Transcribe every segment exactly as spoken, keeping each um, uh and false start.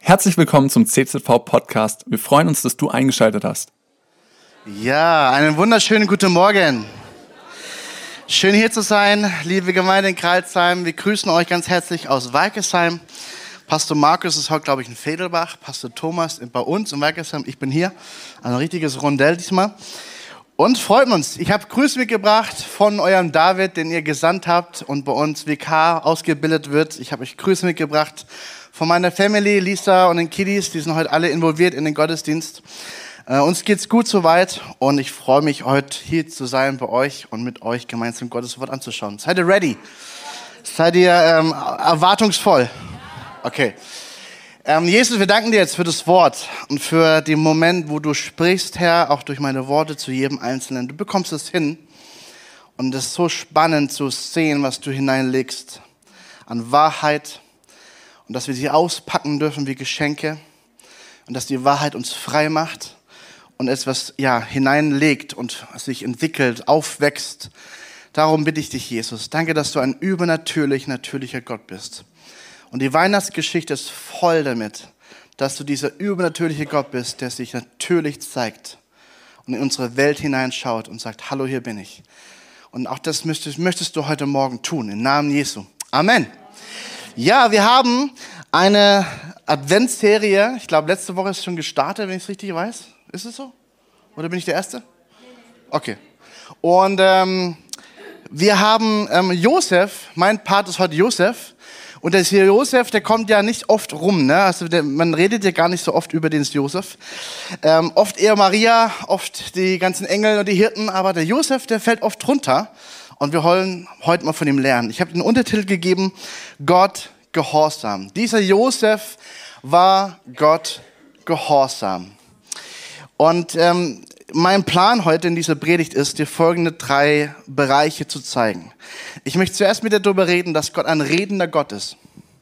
Herzlich willkommen zum C Z V-Podcast. Wir freuen uns, dass du eingeschaltet hast. Ja, einen wunderschönen guten Morgen. Schön hier zu sein, liebe Gemeinde in Kreilsheim. Wir grüßen euch ganz herzlich aus Weikesheim. Pastor Markus ist heute, glaube ich, in Vedelbach. Pastor Thomas bei uns in Weikesheim. Ich bin hier. Ein richtiges Rondell diesmal. Und freut uns. Ich habe Grüße mitgebracht von eurem David, den ihr gesandt habt und bei uns W K ausgebildet wird. Ich habe euch Grüße mitgebracht von meiner Family, Lisa und den Kiddies. Die sind heute alle involviert in den Gottesdienst. Äh, uns geht's gut soweit und ich freue mich, heute hier zu sein bei euch und mit euch gemeinsam Gottes Wort anzuschauen. Seid ihr ready? Seid ihr ähm, erwartungsvoll? Okay. Ähm, Jesus, wir danken dir jetzt für das Wort und für den Moment, wo du sprichst, Herr, auch durch meine Worte zu jedem Einzelnen. Du bekommst es hin und es ist so spannend zu sehen, was du hineinlegst an Wahrheit und dass wir sie auspacken dürfen wie Geschenke und dass die Wahrheit uns frei macht und etwas ja, hineinlegt und sich entwickelt, aufwächst. Darum bitte ich dich, Jesus. Danke, dass du ein übernatürlich, natürlicher Gott bist. Und die Weihnachtsgeschichte ist voll damit, dass du dieser übernatürliche Gott bist, der sich natürlich zeigt und in unsere Welt hineinschaut und sagt, hallo, hier bin ich. Und auch das möchtest, möchtest du heute Morgen tun, im Namen Jesu. Amen. Ja, wir haben eine Adventsserie, ich glaube, letzte Woche ist schon gestartet, wenn ich es richtig weiß. Ist es so? Oder bin ich der Erste? Okay. Und ähm, wir haben ähm, Josef, mein Part ist heute Josef. Und der Josef, der kommt ja nicht oft rum, ne? Also der, man redet ja gar nicht so oft über den Josef. Ähm, oft eher Maria, oft die ganzen Engel und die Hirten, aber der Josef, der fällt oft runter. Und wir wollen heute mal von ihm lernen. Ich habe den Untertitel gegeben, Gott Gehorsam. Dieser Josef war Gott Gehorsam. Und ähm, mein Plan heute in dieser Predigt ist, dir folgende drei Bereiche zu zeigen. Ich möchte zuerst mit dir darüber reden, dass Gott ein redender Gott ist.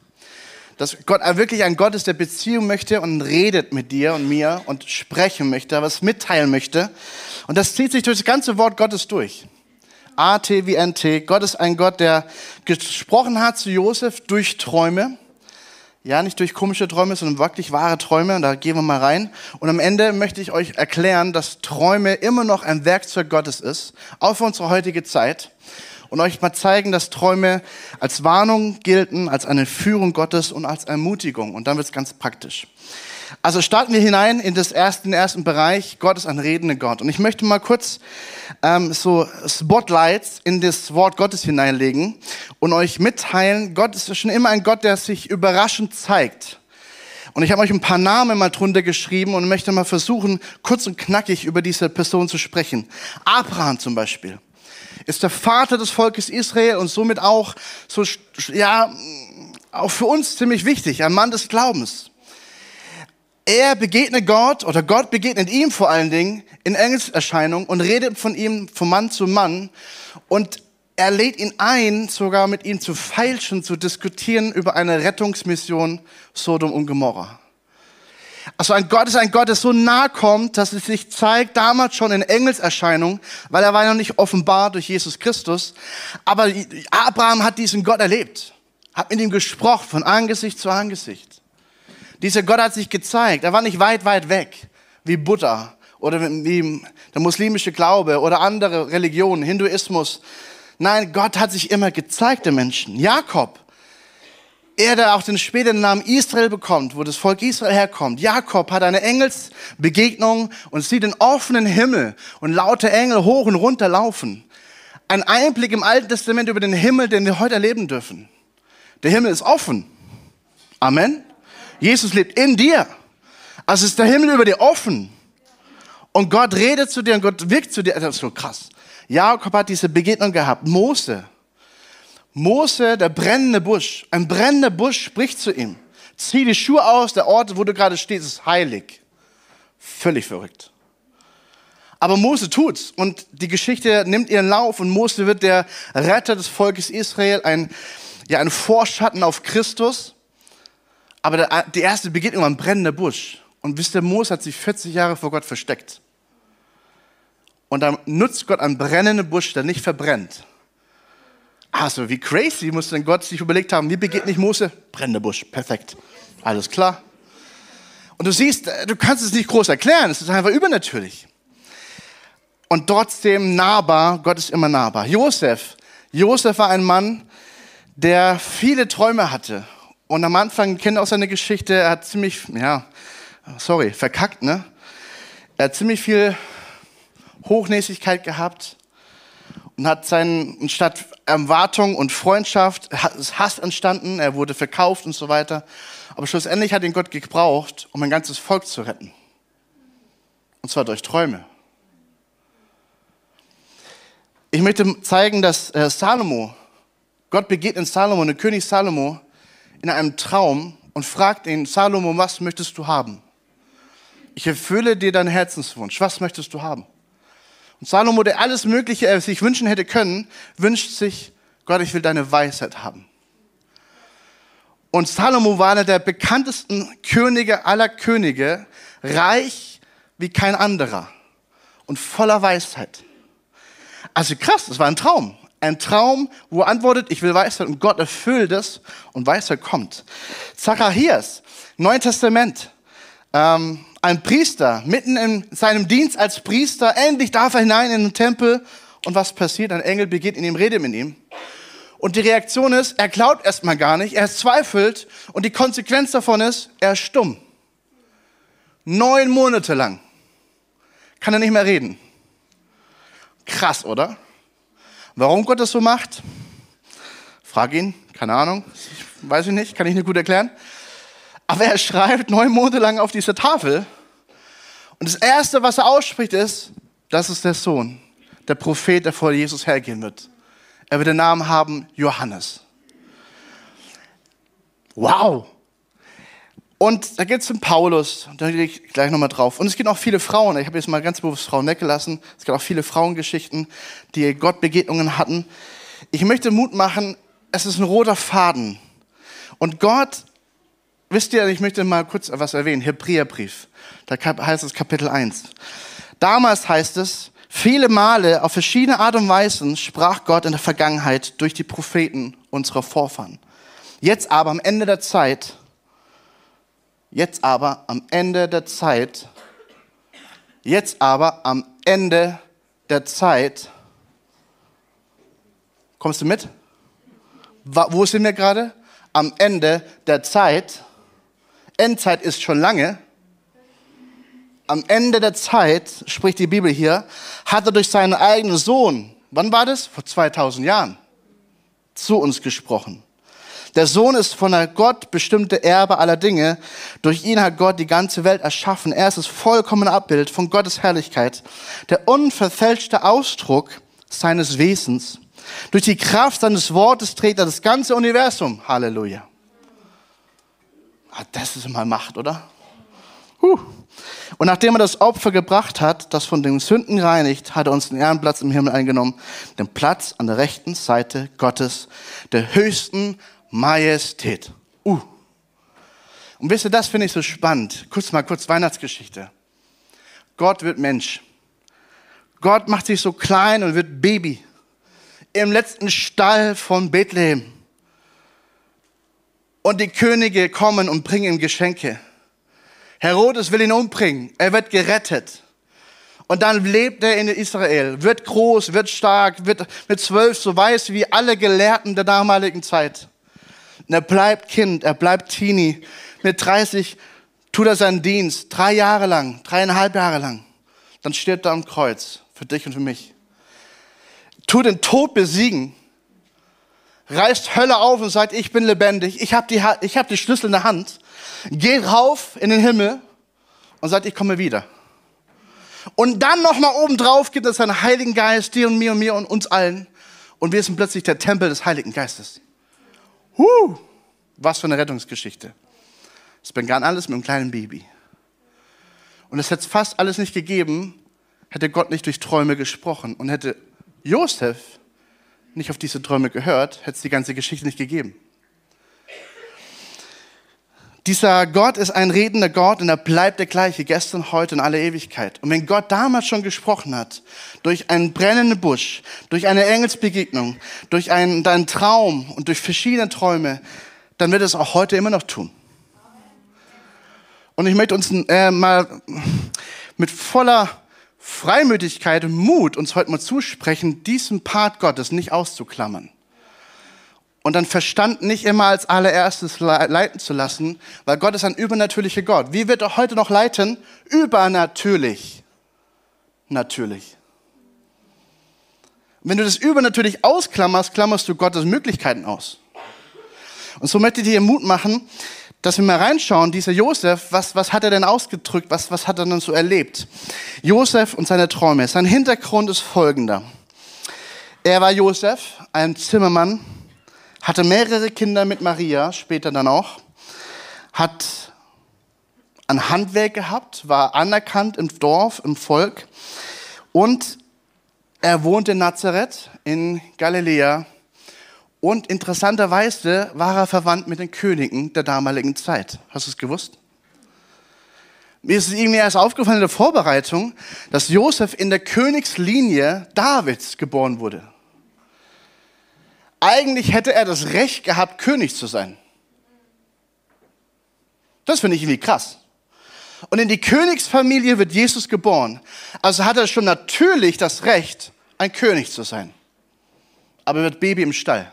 Dass Gott wirklich ein Gott ist, der Beziehung möchte und redet mit dir und mir und sprechen möchte, was mitteilen möchte. Und das zieht sich durch das ganze Wort Gottes durch. A T wie N T. Gott ist ein Gott, der gesprochen hat zu Josef durch Träume. Ja, nicht durch komische Träume, sondern wirklich wahre Träume. Und da gehen wir mal rein. Und am Ende möchte ich euch erklären, dass Träume immer noch ein Werkzeug Gottes ist, auch für unsere heutige Zeit. Und euch mal zeigen, dass Träume als Warnung gelten, als eine Führung Gottes und als Ermutigung. Und dann wird es ganz praktisch. Also starten wir hinein in das ersten, ersten Bereich. Gott ist ein redender Gott. Und ich möchte mal kurz ähm, so Spotlights in das Wort Gottes hineinlegen und euch mitteilen, Gott ist schon immer ein Gott, der sich überraschend zeigt. Und ich habe euch ein paar Namen mal drunter geschrieben und möchte mal versuchen, kurz und knackig über diese Person zu sprechen. Abraham zum Beispiel ist der Vater des Volkes Israel und somit auch, so, ja, auch für uns ziemlich wichtig, ein Mann des Glaubens. Er begegnet Gott, oder Gott begegnet ihm vor allen Dingen in Engelserscheinung und redet von ihm von Mann zu Mann. Und er lädt ihn ein, sogar mit ihm zu feilschen, zu diskutieren über eine Rettungsmission Sodom und Gomorra. Also ein Gott ist ein Gott, der so nahe kommt, dass es sich zeigt, damals schon in Engelserscheinung, weil er war noch nicht offenbar durch Jesus Christus. Aber Abraham hat diesen Gott erlebt, hat mit ihm gesprochen, von Angesicht zu Angesicht. Dieser Gott hat sich gezeigt. Er war nicht weit, weit weg, wie Buddha oder wie der muslimische Glaube oder andere Religionen, Hinduismus. Nein, Gott hat sich immer gezeigt den Menschen. Jakob, er, der auch den späteren Namen Israel bekommt, wo das Volk Israel herkommt. Jakob hat eine Engelsbegegnung und sieht den offenen Himmel und laute Engel hoch und runter laufen. Ein Einblick im Alten Testament über den Himmel, den wir heute erleben dürfen. Der Himmel ist offen. Amen. Jesus lebt in dir. Also ist der Himmel über dir offen. Und Gott redet zu dir und Gott wirkt zu dir. Das ist so krass. Jakob hat diese Begegnung gehabt. Mose. Mose, der brennende Busch. Ein brennender Busch spricht zu ihm. Zieh die Schuhe aus, der Ort, wo du gerade stehst, ist heilig. Völlig verrückt. Aber Mose tut's. Und die Geschichte nimmt ihren Lauf und Mose wird der Retter des Volkes Israel. Ein, ja, ein Vorschatten auf Christus. Aber der, die erste Begegnung war ein brennender Busch. Und wisst ihr, Mose hat sich vierzig Jahre vor Gott versteckt. Und dann nutzt Gott einen brennenden Busch, der nicht verbrennt. Also wie crazy muss denn Gott sich überlegt haben, wie begegne ich Mose? Brennender Busch, perfekt. Alles klar. Und du siehst, du kannst es nicht groß erklären, es ist einfach übernatürlich. Und trotzdem nahbar, Gott ist immer nahbar. Josef, Josef war ein Mann, der viele Träume hatte. Und am Anfang kennt ihr auch seine Geschichte, er hat ziemlich, ja, sorry, verkackt, ne? Er hat ziemlich viel Hochnäsigkeit gehabt und hat seinen, statt Erwartung und Freundschaft, ist Hass entstanden, er wurde verkauft und so weiter. Aber schlussendlich hat ihn Gott gebraucht, um ein ganzes Volk zu retten. Und zwar durch Träume. Ich möchte zeigen, dass äh, Salomo, Gott begegnet Salomo, der König Salomo, in einem Traum und fragt ihn, Salomo, was möchtest du haben? Ich erfülle dir deinen Herzenswunsch. Was möchtest du haben? Und Salomo, der alles Mögliche er sich wünschen hätte können, wünscht sich, Gott, ich will deine Weisheit haben. Und Salomo war einer der bekanntesten Könige aller Könige, reich wie kein anderer und voller Weisheit. Also krass, das war ein Traum. Ein Traum, wo er antwortet, ich will Weisheit und Gott erfüllt es und Weisheit kommt. Zacharias, Neues Testament, ähm, ein Priester, mitten in seinem Dienst als Priester, endlich darf er hinein in den Tempel und was passiert? Ein Engel begegnet ihm, redet mit ihm. Und die Reaktion ist, er glaubt erstmal gar nicht, er zweifelt und die Konsequenz davon ist, er ist stumm. Neun Monate lang kann er nicht mehr reden. Krass, oder? Warum Gott das so macht? Frag ihn, keine Ahnung, weiß ich nicht, kann ich nicht gut erklären. Aber er schreibt neun Monate lang auf dieser Tafel und das Erste, was er ausspricht, ist, das ist der Sohn, der Prophet, der vor Jesus hergehen wird. Er wird den Namen haben Johannes. Wow! Und da gibt es den Paulus, da gehe ich gleich nochmal drauf. Und es gibt auch viele Frauen, ich habe jetzt mal ganz bewusst Frauen weggelassen. Es gibt auch viele Frauengeschichten, die Gottbegegnungen hatten. Ich möchte Mut machen, es ist ein roter Faden. Und Gott, wisst ihr, ich möchte mal kurz was erwähnen, Hebräerbrief, da heißt es Kapitel eins. Damals heißt es, viele Male auf verschiedene Art und Weisen sprach Gott in der Vergangenheit durch die Propheten unserer Vorfahren. Jetzt aber am Ende der Zeit, jetzt aber am Ende der Zeit, jetzt aber am Ende der Zeit, kommst du mit? Wo sind wir gerade? Am Ende der Zeit. Endzeit ist schon lange. Am Ende der Zeit, spricht die Bibel hier, hat er durch seinen eigenen Sohn, wann war das? Vor zweitausend Jahren, zu uns gesprochen. Der Sohn ist von der Gott bestimmte Erbe aller Dinge. Durch ihn hat Gott die ganze Welt erschaffen. Er ist das vollkommene Abbild von Gottes Herrlichkeit, der unverfälschte Ausdruck seines Wesens. Durch die Kraft seines Wortes trägt er das ganze Universum. Halleluja. Das ist mal Macht, oder? Huh. Und nachdem er das Opfer gebracht hat, das von den Sünden reinigt, hat er uns den Ehrenplatz im Himmel eingenommen, den Platz an der rechten Seite Gottes, der höchsten Majestät. Uh. Und wisst ihr, das finde ich so spannend. Kurz mal kurz Weihnachtsgeschichte. Gott wird Mensch. Gott macht sich so klein und wird Baby. Im letzten Stall von Bethlehem. Und die Könige kommen und bringen ihm Geschenke. Herodes will ihn umbringen. Er wird gerettet. Und dann lebt er in Israel, wird groß, wird stark, wird mit zwölf so weiß wie alle Gelehrten der damaligen Zeit. Und er bleibt Kind, er bleibt Teenie. Mit dreißig tut er seinen Dienst, drei Jahre lang, dreieinhalb Jahre lang. Dann stirbt er am Kreuz, für dich und für mich. Tut den Tod besiegen, reißt Hölle auf und sagt, ich bin lebendig, ich habe die, ich hab die Schlüssel in der Hand, geht rauf in den Himmel und sagt, ich komme wieder. Und dann nochmal obendrauf gibt es seinen Heiligen Geist, dir und mir und mir und uns allen. Und wir sind plötzlich der Tempel des Heiligen Geistes. Huh, was für eine Rettungsgeschichte. Es begann alles mit einem kleinen Baby. Und es hätte fast alles nicht gegeben, hätte Gott nicht durch Träume gesprochen. Und hätte Josef nicht auf diese Träume gehört, hätte es die ganze Geschichte nicht gegeben. Dieser Gott ist ein redender Gott und er bleibt der gleiche, gestern, heute und alle Ewigkeit. Und wenn Gott damals schon gesprochen hat, durch einen brennenden Busch, durch eine Engelsbegegnung, durch einen, einen Traum und durch verschiedene Träume, dann wird er es auch heute immer noch tun. Und ich möchte uns äh, mal mit voller Freimütigkeit und Mut uns heute mal zusprechen, diesen Part Gottes nicht auszuklammern. Und dann Verstand nicht immer als allererstes leiten zu lassen, weil Gott ist ein übernatürlicher Gott. Wie wird er heute noch leiten? Übernatürlich. Natürlich. Wenn du das übernatürlich ausklammerst, klammerst du Gottes Möglichkeiten aus. Und so möchte ich dir Mut machen, dass wir mal reinschauen, dieser Josef, was, was hat er denn ausgedrückt, was, was hat er denn so erlebt? Josef und seine Träume. Sein Hintergrund ist folgender. Er war Josef, ein Zimmermann, hatte mehrere Kinder mit Maria, später dann auch, hat ein Handwerk gehabt, war anerkannt im Dorf, im Volk und er wohnte in Nazareth in Galiläa. Und interessanterweise war er verwandt mit den Königen der damaligen Zeit. Hast du es gewusst? Mir ist es irgendwie erst aufgefallen in der Vorbereitung, dass Josef in der Königslinie Davids geboren wurde. Eigentlich hätte er das Recht gehabt, König zu sein. Das finde ich irgendwie krass. Und in die Königsfamilie wird Jesus geboren. Also hat er schon natürlich das Recht, ein König zu sein. Aber er wird Baby im Stall.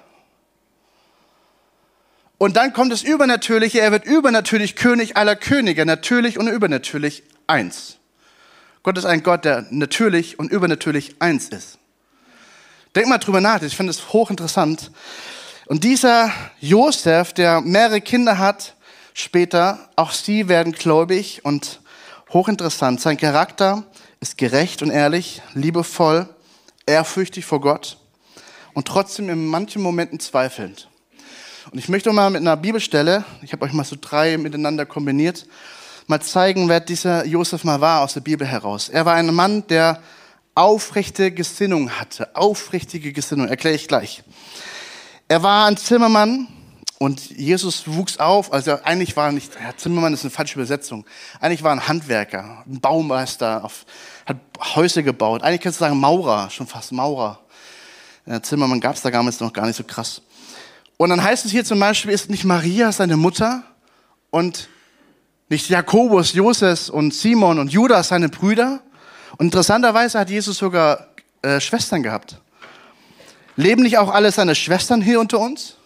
Und dann kommt das Übernatürliche, er wird übernatürlich König aller Könige, natürlich und übernatürlich eins. Gott ist ein Gott, der natürlich und übernatürlich eins ist. Denk mal drüber nach, ich finde es hochinteressant. Und dieser Josef, der mehrere Kinder hat, später, auch sie werden gläubig und hochinteressant. Sein Charakter ist gerecht und ehrlich, liebevoll, ehrfürchtig vor Gott und trotzdem in manchen Momenten zweifelnd. Und ich möchte mal mit einer Bibelstelle, ich habe euch mal so drei miteinander kombiniert, mal zeigen, wer dieser Josef mal war aus der Bibel heraus. Er war ein Mann, der aufrechte Gesinnung hatte, aufrichtige Gesinnung, erkläre ich gleich. Er war ein Zimmermann und Jesus wuchs auf, also eigentlich war er nicht, ja, Zimmermann ist eine falsche Übersetzung, eigentlich war er ein Handwerker, ein Baumeister, auf, hat Häuser gebaut, eigentlich kannst du sagen Maurer, schon fast Maurer. Ja, Zimmermann gab es da damals noch gar nicht so krass. Und dann heißt es hier zum Beispiel, ist nicht Maria seine Mutter und nicht Jakobus, Joses und Simon und Judas seine Brüder? Und interessanterweise hat Jesus sogar äh, Schwestern gehabt. Leben nicht auch alle seine Schwestern hier unter uns?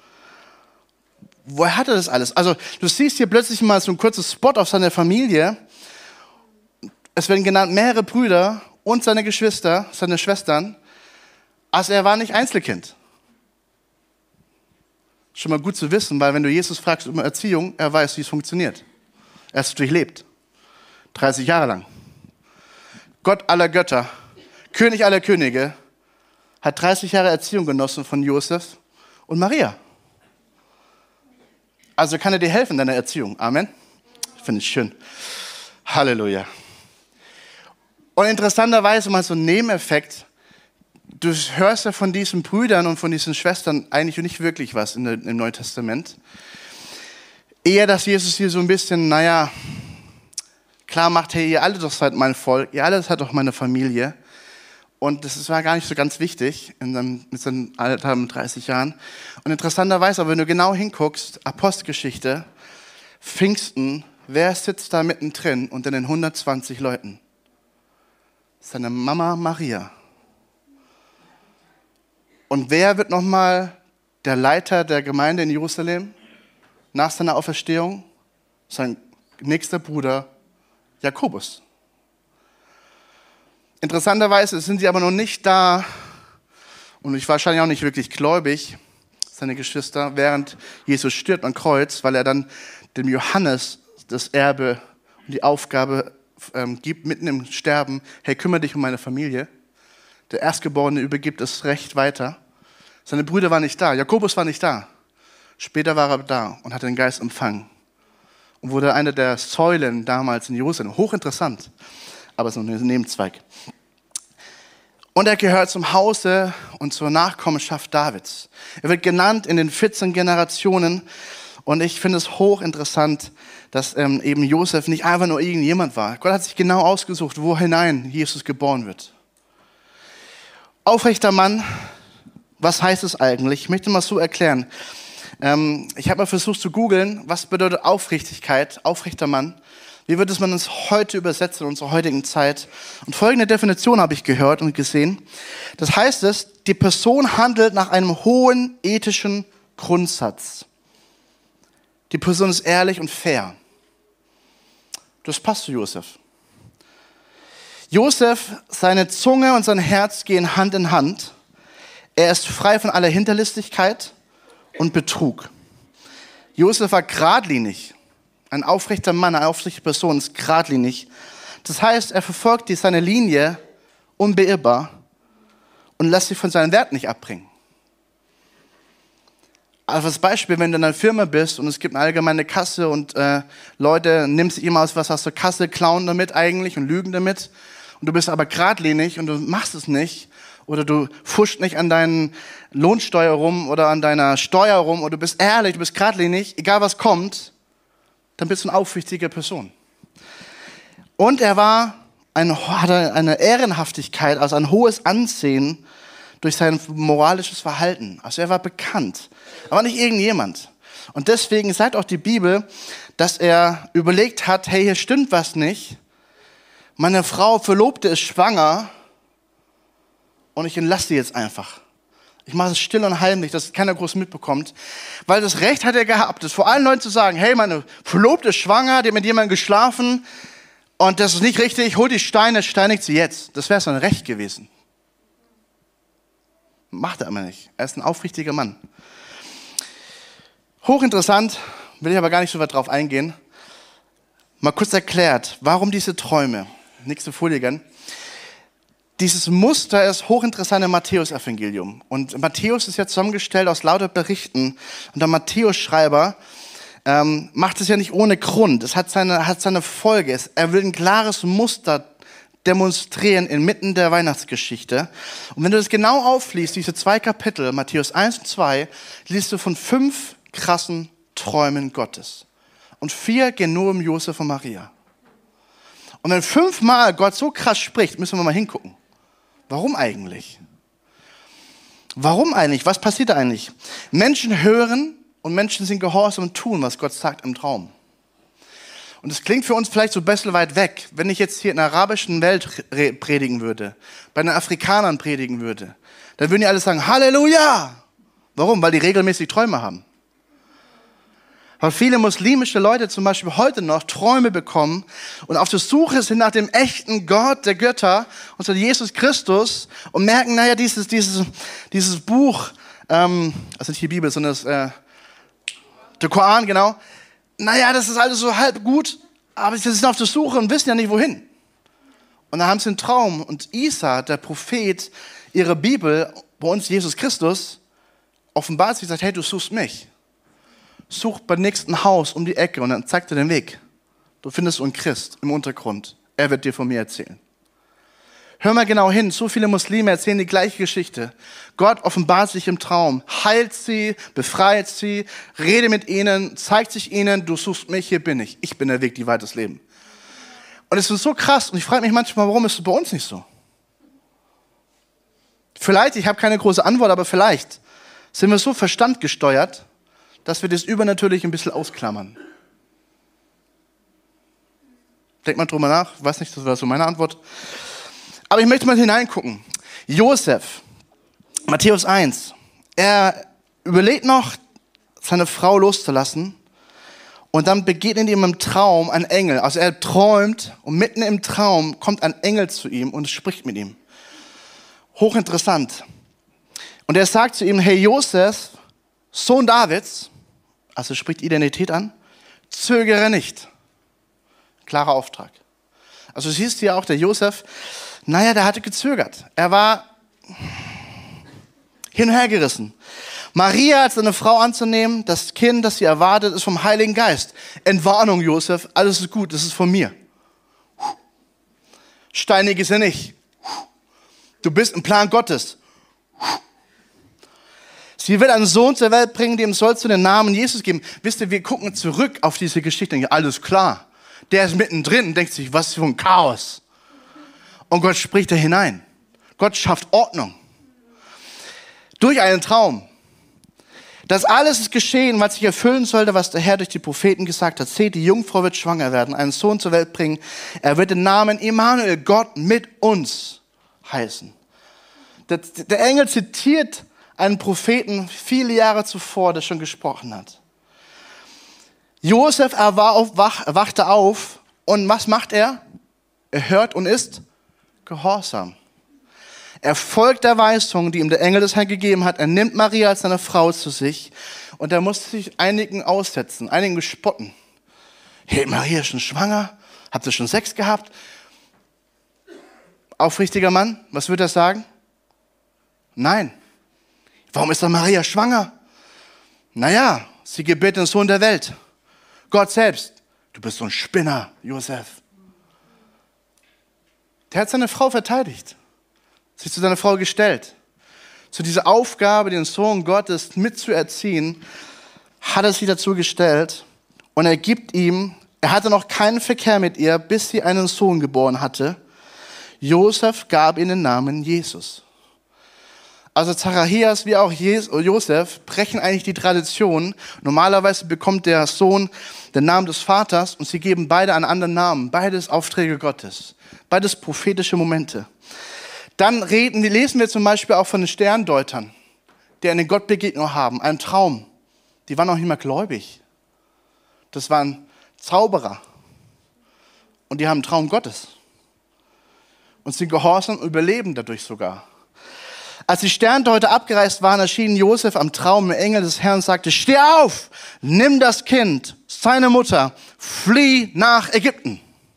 Woher hat er das alles? Also du siehst hier plötzlich mal so ein kurzes Spot auf seine Familie. Es werden genannt mehrere Brüder und seine Geschwister, seine Schwestern. Also er war nicht Einzelkind. Schon mal gut zu wissen, weil wenn du Jesus fragst um Erziehung, er weiß, wie es funktioniert. Er hat es durchlebt. dreißig Jahre lang. Gott aller Götter, König aller Könige, hat dreißig Jahre Erziehung genossen von Josef und Maria. Also kann er dir helfen in deiner Erziehung. Amen. Finde ich schön. Halleluja. Und interessanterweise mal so ein Nebeneffekt. Du hörst ja von diesen Brüdern und von diesen Schwestern eigentlich nicht wirklich was in der, im Neuen Testament. Eher, dass Jesus hier so ein bisschen, naja, klar macht, hey, ihr alle doch seid mein Volk, ihr alle seid doch meine Familie. Und das war gar nicht so ganz wichtig in seinem, mit seinem Alter mit dreißig Jahren. Und interessanterweise, aber wenn du genau hinguckst, Apostelgeschichte, Pfingsten, wer sitzt da mittendrin unter den hundertzwanzig Leuten? Seine Mama Maria. Und wer wird nochmal der Leiter der Gemeinde in Jerusalem nach seiner Auferstehung? Sein nächster Bruder Jakobus. Interessanterweise sind sie aber noch nicht da und ich wahrscheinlich auch nicht wirklich gläubig, seine Geschwister, während Jesus stirbt am Kreuz, weil er dann dem Johannes das Erbe und die Aufgabe ähm, gibt, mitten im Sterben, hey, kümmere dich um meine Familie. Der Erstgeborene übergibt das Recht weiter. Seine Brüder waren nicht da. Jakobus war nicht da. Später war er da und hat den Geist empfangen. Und wurde einer der Säulen damals in Jerusalem. Hochinteressant, aber so ein Nebenzweig. Und er gehört zum Hause und zur Nachkommenschaft Davids. Er wird genannt in den vierzehn Generationen. Und ich finde es hochinteressant, dass ähm, eben Josef nicht einfach nur irgendjemand war. Gott hat sich genau ausgesucht, wo hinein Jesus geboren wird. Aufrechter Mann, was heißt es eigentlich? Ich möchte mal so erklären. Ähm, ich habe mal versucht zu googeln, was bedeutet Aufrichtigkeit, aufrechter Mann. Wie würde man das heute übersetzen in unserer heutigen Zeit? Und folgende Definition habe ich gehört und gesehen. Das heißt es, die Person handelt nach einem hohen ethischen Grundsatz. Die Person ist ehrlich und fair. Das passt zu Josef. Josef, seine Zunge und sein Herz gehen Hand in Hand. Er ist frei von aller Hinterlistigkeit und Betrug. Josef war geradlinig. Ein aufrechter Mann, eine aufrechte Person ist geradlinig. Das heißt, er verfolgt die, seine Linie unbeirrbar und lässt sich von seinen Werten nicht abbringen. Also als Beispiel, wenn du in einer Firma bist und es gibt eine allgemeine Kasse und äh, Leute nehmen sich immer aus was aus der Kasse, klauen damit eigentlich und lügen damit und du bist aber geradlinig und du machst es nicht oder du fuschst nicht an deinen Lohnsteuer rum oder an deiner Steuer rum oder du bist ehrlich, du bist geradlinig, egal was kommt, dann bist du eine aufrichtige Person. Und er war ein, hatte eine Ehrenhaftigkeit, also ein hohes Ansehen durch sein moralisches Verhalten. Also er war bekannt, aber nicht irgendjemand. Und deswegen sagt auch die Bibel, dass er überlegt hat, hey, hier stimmt was nicht. Meine Frau Verlobte ist schwanger und ich entlasse sie jetzt einfach. Ich mache es still und heimlich, dass keiner groß mitbekommt. Weil das Recht hat er gehabt, das vor allen Leuten zu sagen, hey, meine Verlobte ist schwanger, die hat mit jemandem geschlafen und das ist nicht richtig, hol die Steine, steinigt sie jetzt. Das wäre sein Recht gewesen. Macht er aber nicht. Er ist ein aufrichtiger Mann. Hochinteressant, will ich aber gar nicht so weit drauf eingehen. Mal kurz erklärt, warum diese Träume. Nächste Folie gern. Dieses Muster ist hochinteressant im Matthäus-Evangelium. Und Matthäus ist ja zusammengestellt aus lauter Berichten. Und der Matthäus-Schreiber ähm, macht es ja nicht ohne Grund. Es hat seine, hat seine Folge. Es, er will ein klares Muster demonstrieren inmitten der Weihnachtsgeschichte. Und wenn du das genau aufliest, diese zwei Kapitel, Matthäus eins und zwei, liest du von fünf krassen Träumen Gottes. Und vier gehen nur um Josef und Maria. Und wenn fünfmal Gott so krass spricht, müssen wir mal hingucken. Warum eigentlich? Warum eigentlich? Was passiert da eigentlich? Menschen hören und Menschen sind gehorsam und tun, was Gott sagt im Traum. Und es klingt für uns vielleicht so ein bisschen weit weg, wenn ich jetzt hier in der arabischen Welt predigen würde, bei den Afrikanern predigen würde, dann würden die alle sagen, Halleluja! Warum? Weil die regelmäßig Träume haben. Weil viele muslimische Leute zum Beispiel heute noch Träume bekommen und auf der Suche sind nach dem echten Gott der Götter, und zwar Jesus Christus, und merken, naja, dieses, dieses, dieses Buch, ähm, also nicht die Bibel, sondern das, äh, der Koran, genau, naja, das ist alles so halb gut, aber sie sind auf der Suche und wissen ja nicht, wohin. Und dann haben sie einen Traum und Isa, der Prophet ihrer Bibel, bei uns Jesus Christus, offenbart sich und sagt, hey, du suchst mich. Such beim nächsten Haus um die Ecke und dann zeigt er den Weg. Du findest einen Christ im Untergrund. Er wird dir von mir erzählen. Hör mal genau hin, so viele Muslime erzählen die gleiche Geschichte. Gott offenbart sich im Traum, heilt sie, befreit sie, rede mit ihnen, zeigt sich ihnen, du suchst mich, hier bin ich. Ich bin der Weg, die Wahrheit, das Leben. Und es ist so krass und ich frage mich manchmal, warum ist es bei uns nicht so? Vielleicht, ich habe keine große Antwort, aber vielleicht sind wir so verstandgesteuert, dass wir das Übernatürliche ein bisschen ausklammern. Denkt mal drüber nach, ich weiß nicht, das war so meine Antwort. Aber ich möchte mal hineingucken. Josef, Matthäus eins, er überlegt noch, seine Frau loszulassen und dann begegnet ihm im Traum ein Engel. Also er träumt und mitten im Traum kommt ein Engel zu ihm und spricht mit ihm. Hochinteressant. Und er sagt zu ihm, hey Josef, Sohn Davids, also spricht Identität an, zögere nicht. Klarer Auftrag. Also du siehst hier auch, der Josef, naja, der hatte gezögert. Er war hin und her gerissen. Maria als seine Frau anzunehmen, das Kind, das sie erwartet, ist vom Heiligen Geist. Entwarnung, Josef, alles ist gut, das ist von mir. Steinig ist er nicht. Du bist im Plan Gottes. Sie will einen Sohn zur Welt bringen, dem sollst du den Namen Jesus geben. Wisst ihr, wir gucken zurück auf diese Geschichte und denken, alles klar. Der ist mittendrin und denkt sich, was für ein Chaos. Und Gott spricht da hinein. Gott schafft Ordnung. Durch einen Traum. Das alles ist geschehen, was sich erfüllen sollte, was der Herr durch die Propheten gesagt hat. Seht, die Jungfrau wird schwanger werden, einen Sohn zur Welt bringen. Er wird den Namen Immanuel, Gott mit uns, heißen. Der, der Engel zitiert einen Propheten viele Jahre zuvor, der schon gesprochen hat. Josef, er war auf, wach, er wachte auf und was macht er? Er hört und ist gehorsam. Er folgt der Weisung, die ihm der Engel des Herrn gegeben hat. Er nimmt Maria als seine Frau zu sich und er musste sich einigen aussetzen, einigen bespotten. Hey, Maria ist schon schwanger? Habt ihr schon Sex gehabt? Aufrichtiger Mann, was würde er sagen? Nein. Warum ist dann Maria schwanger? Naja, sie gebärt den Sohn der Welt. Gott selbst. Du bist so ein Spinner, Josef. Der hat seine Frau verteidigt. Sich zu seiner Frau gestellt. Zu dieser Aufgabe, den Sohn Gottes mitzuerziehen, hat er sie dazu gestellt. Und er gibt ihm, er hatte noch keinen Verkehr mit ihr, bis sie einen Sohn geboren hatte. Josef gab ihm den Namen Jesus. Also Zacharias wie auch Josef brechen eigentlich die Tradition. Normalerweise bekommt der Sohn den Namen des Vaters und sie geben beide einen anderen Namen. Beides Aufträge Gottes. Beides prophetische Momente. Dann reden, lesen wir zum Beispiel auch von den Sterndeutern, die eine Gottbegegnung haben, einen Traum. Die waren noch nicht mal gläubig. Das waren Zauberer. Und die haben einen Traum Gottes. Und sind gehorsam und überleben dadurch sogar. Als die Sterndeuter abgereist waren, erschien Josef am Traum im Engel des Herrn und sagte, steh auf, nimm das Kind, seine Mutter, flieh nach Ägypten.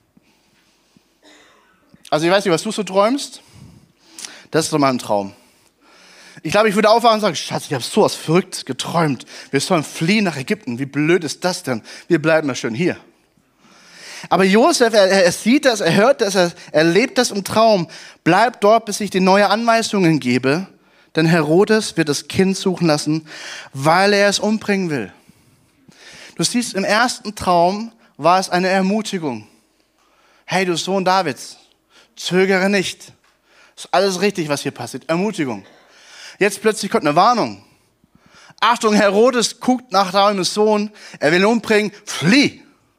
Also ich weiß nicht, was du so träumst. Das ist doch mal ein Traum. Ich glaube, ich würde aufwachen und sagen, Schatz, ich habe so was Verrücktes geträumt. Wir sollen fliehen nach Ägypten. Wie blöd ist das denn? Wir bleiben ja schön hier. Aber Josef, er, er sieht das, er hört das, er erlebt das im Traum. Bleibt dort, bis ich dir neue Anweisungen gebe. Denn Herodes wird das Kind suchen lassen, weil er es umbringen will. Du siehst, im ersten Traum war es eine Ermutigung. Hey, du Sohn Davids, zögere nicht. Ist alles richtig, was hier passiert. Ermutigung. Jetzt plötzlich kommt eine Warnung. Achtung, Herodes guckt nach deinem Sohn, er will ihn umbringen, flieh.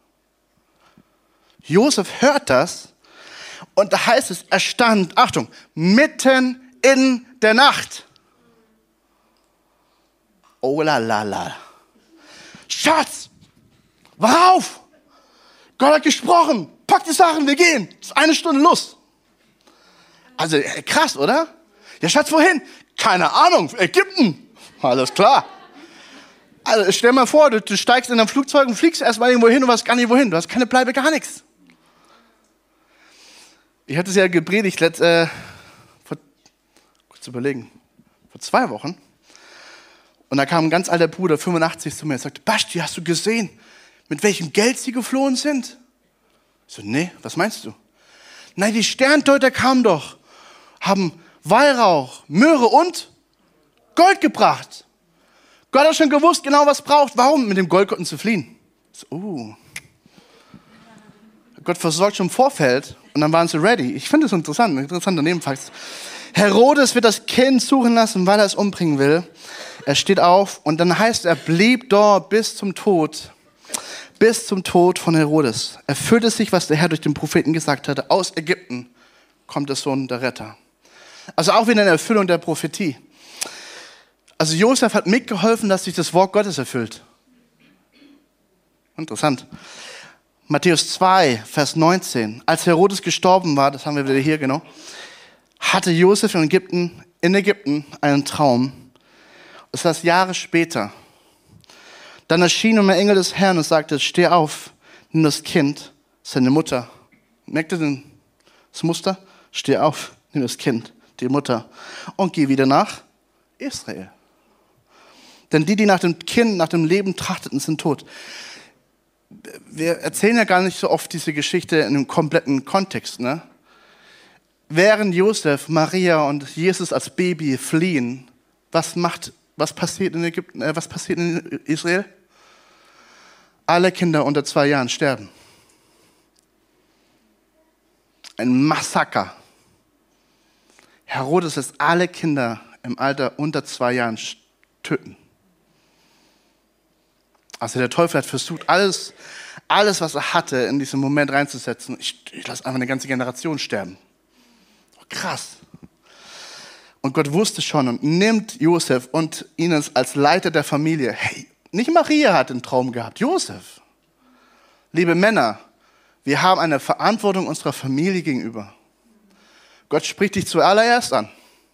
Josef hört das und da heißt es, er stand, Achtung, mitten in der Nacht. Oh la la la. Schatz, wach auf! Gott hat gesprochen, pack die Sachen, wir gehen. Es ist eine Stunde los. Also krass, oder? Ja, Schatz, wohin? Keine Ahnung, Ägypten. Alles klar. Also stell mal vor, du, du steigst in ein Flugzeug und fliegst erstmal irgendwo hin und weißt gar nicht wohin. Du hast keine Bleibe, gar nichts. Ich hatte es ja gepredigt, letzt, äh, vor, kurz überlegen, vor zwei Wochen. Und da kam ein ganz alter Bruder, fünfundachtzig, zu mir und sagte, Basti, hast du gesehen, mit welchem Geld sie geflohen sind? Ich so, nee, was meinst du? Nein, die Sterndeuter kamen doch, haben Weihrauch, Myrrhe und Gold gebracht. Gott hat schon gewusst, genau was braucht. Warum? Mit dem Gold konnten sie fliehen. So, uh. Gott versorgt schon im Vorfeld und dann waren sie ready. Ich finde das interessant, ein interessanter Nebenfakt. Herodes wird das Kind suchen lassen, weil er es umbringen will. Er steht auf und dann heißt, er blieb dort bis zum Tod. Bis zum Tod von Herodes. Erfüllte sich, was der Herr durch den Propheten gesagt hatte. Aus Ägypten kommt der Sohn der Retter. Also auch wieder eine Erfüllung der Prophetie. Also Josef hat mitgeholfen, dass sich das Wort Gottes erfüllt. Interessant. Matthäus zwei, Vers neunzehn. Als Herodes gestorben war, das haben wir wieder hier, genau, hatte Josef in Ägypten, in Ägypten einen Traum. Das heißt, Jahre später. Dann erschien ihm der Engel des Herrn und sagte, steh auf, nimm das Kind, seine Mutter. Merkt ihr das Muster? Steh auf, nimm das Kind, die Mutter, und geh wieder nach Israel. Denn die, die nach dem Kind, nach dem Leben trachteten, sind tot. Wir erzählen ja gar nicht so oft diese Geschichte in einem kompletten Kontext. Ne? Während Josef, Maria und Jesus als Baby fliehen, was macht, was passiert in Ägypten, äh, was passiert in Israel? Alle Kinder unter zwei Jahren sterben. Ein Massaker. Herodes lässt alle Kinder im Alter unter zwei Jahren töten. Also der Teufel hat versucht, alles, alles, was er hatte, in diesen Moment reinzusetzen. Ich, ich lasse einfach eine ganze Generation sterben. Krass. Und Gott wusste schon und nimmt Josef und ihn als Leiter der Familie. Hey, nicht Maria hat einen Traum gehabt, Josef. Liebe Männer, wir haben eine Verantwortung unserer Familie gegenüber. Gott spricht dich zuallererst an.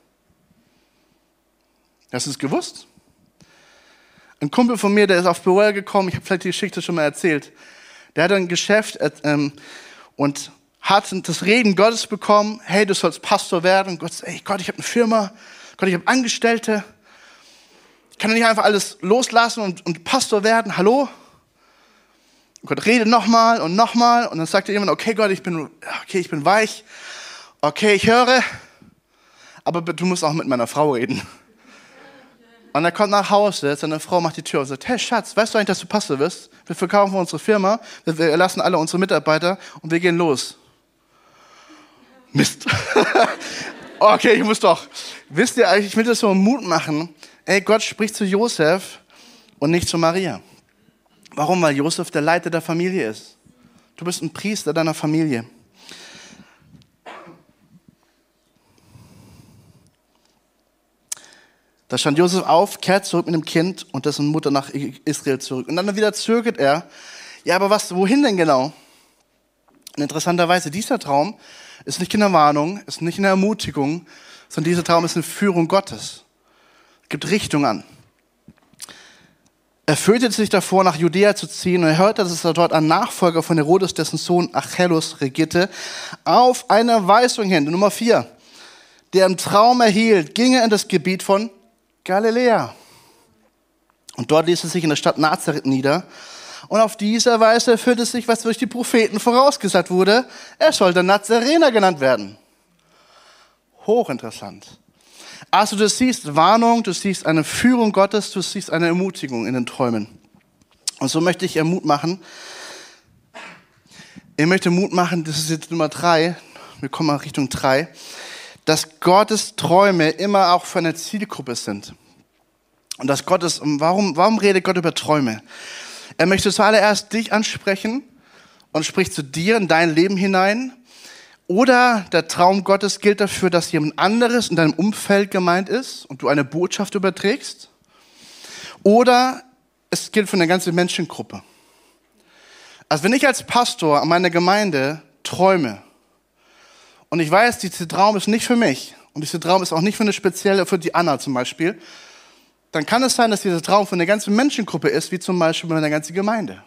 Hast du es gewusst? Ein Kumpel von mir, der ist auf Beroya gekommen, ich habe vielleicht die Geschichte schon mal erzählt. Der hat ein Geschäft ähm, und hat das Reden Gottes bekommen, hey, du sollst Pastor werden. Und Gott sagt, ey Gott, ich habe eine Firma, Gott, ich habe Angestellte. Ich kann nicht einfach alles loslassen und, und Pastor werden, hallo? Und Gott redet nochmal und nochmal und dann sagt er jemand, okay Gott, ich bin, okay, ich bin weich, okay, ich höre, aber du musst auch mit meiner Frau reden. Und er kommt nach Hause, seine Frau macht die Tür auf und sagt, hey Schatz, weißt du eigentlich, dass du Pastor wirst? Wir verkaufen unsere Firma, wir lassen alle unsere Mitarbeiter und wir gehen los. Mist. Okay, ich muss doch. Wisst ihr eigentlich, ich will das so Mut machen. Ey, Gott spricht zu Josef und nicht zu Maria. Warum? Weil Josef der Leiter der Familie ist. Du bist ein Priester deiner Familie. Da stand Josef auf, kehrt zurück mit dem Kind und dessen Mutter nach Israel zurück. Und dann wieder zögert er. Ja, aber was, wohin denn genau? Und interessanterweise, dieser Traum ist nicht eine Warnung, ist nicht eine Ermutigung, sondern dieser Traum ist eine Führung Gottes. Gibt Richtung an. Er fürchtete sich davor, nach Judäa zu ziehen und er hörte, dass er dort ein Nachfolger von Herodes, dessen Sohn Achelaus regierte, auf eine Weisung hin. Nummer vier. Der im Traum erhielt, ging er in das Gebiet von Galiläa. Und dort ließ er sich in der Stadt Nazareth nieder. Und auf diese Weise erfüllte sich, was durch die Propheten vorausgesagt wurde. Er sollte Nazarener genannt werden. Hochinteressant. Also du siehst Warnung, du siehst eine Führung Gottes, du siehst eine Ermutigung in den Träumen. Und so möchte ich Mut machen. Ich möchte Mut machen, das ist jetzt Nummer drei, wir kommen mal Richtung drei, dass Gottes Träume immer auch für eine Zielgruppe sind. Und dass Gottes, warum, warum redet Gott über Träume? Er möchte zuallererst dich ansprechen und spricht zu dir in dein Leben hinein. Oder der Traum Gottes gilt dafür, dass jemand anderes in deinem Umfeld gemeint ist und du eine Botschaft überträgst. Oder es gilt für eine ganze Menschengruppe. Also wenn ich als Pastor an meiner Gemeinde träume und ich weiß, dieser Traum ist nicht für mich und dieser Traum ist auch nicht für eine spezielle, für die Anna zum Beispiel, dann kann es sein, dass dieser Traum für eine ganze Menschengruppe ist, wie zum Beispiel für eine ganze Gemeinde.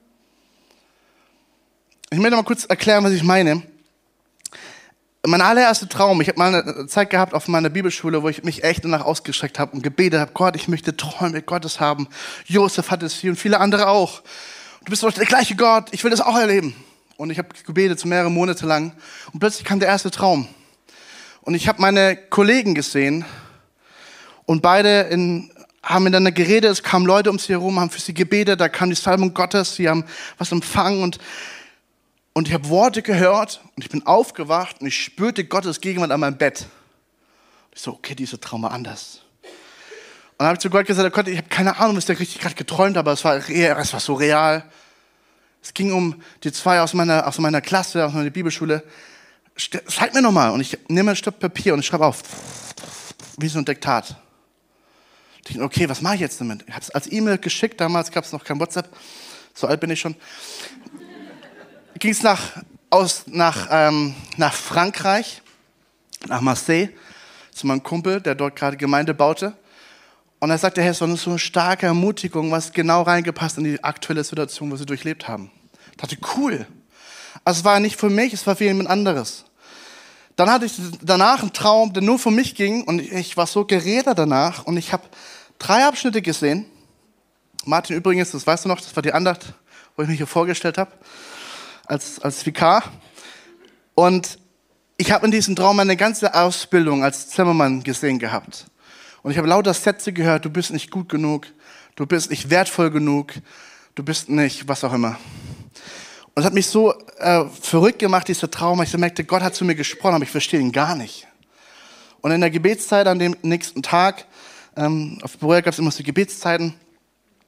Ich möchte mal kurz erklären, was ich meine. Mein allererster Traum, ich habe mal eine Zeit gehabt auf meiner Bibelschule, wo ich mich echt danach ausgestreckt habe und gebetet habe, Gott, ich möchte Träume Gottes haben. Josef hat es hier und viele andere auch. Du bist doch der gleiche Gott, ich will das auch erleben. Und ich habe gebetet so mehrere Monate lang und plötzlich kam der erste Traum. Und ich habe meine Kollegen gesehen und beide in, haben miteinander geredet, es kamen Leute um sie herum, haben für sie gebetet, da kam die Salbung Gottes, sie haben was empfangen und Und ich habe Worte gehört und ich bin aufgewacht und ich spürte Gottes Gegenwart an meinem Bett. Ich so, okay, dieser Traum war anders. Und dann habe ich zu Gott gesagt, Gott, ich habe keine Ahnung, was der richtig gerade geträumt hat, aber es war, es war so real. Es ging um die zwei aus meiner, aus meiner Klasse, aus meiner Bibelschule. Zeig mir nochmal. Und ich nehme ein Stück Papier und ich schreibe auf, wie so ein Diktat. Ich dachte, okay, was mache ich jetzt damit? Ich habe es als E-Mail geschickt, damals gab es noch kein WhatsApp. So alt bin ich schon. Ging es nach, aus, nach, ähm, nach Frankreich, nach Marseille, zu meinem Kumpel, der dort gerade Gemeinde baute. Und er sagte, hey, es war so eine starke Ermutigung, was genau reingepasst in die aktuelle Situation, wo sie durchlebt haben. Ich dachte, cool. Also es war nicht für mich, es war für jemand anderes. Dann hatte ich danach einen Traum, der nur für mich ging und ich war so gerädert danach und ich habe drei Abschnitte gesehen. Martin übrigens, das weißt du noch, das war die Andacht, wo ich mich hier vorgestellt habe. Als, als Vikar. Und ich habe in diesem Traum meine ganze Ausbildung als Zimmermann gesehen gehabt. Und ich habe lauter Sätze gehört, du bist nicht gut genug, du bist nicht wertvoll genug, du bist nicht was auch immer. Und es hat mich so äh, verrückt gemacht, dieser Traum, ich merkte, Gott hat zu mir gesprochen, aber ich verstehe ihn gar nicht. Und in der Gebetszeit an dem nächsten Tag, ähm, auf Beroya gab es immer so Gebetszeiten,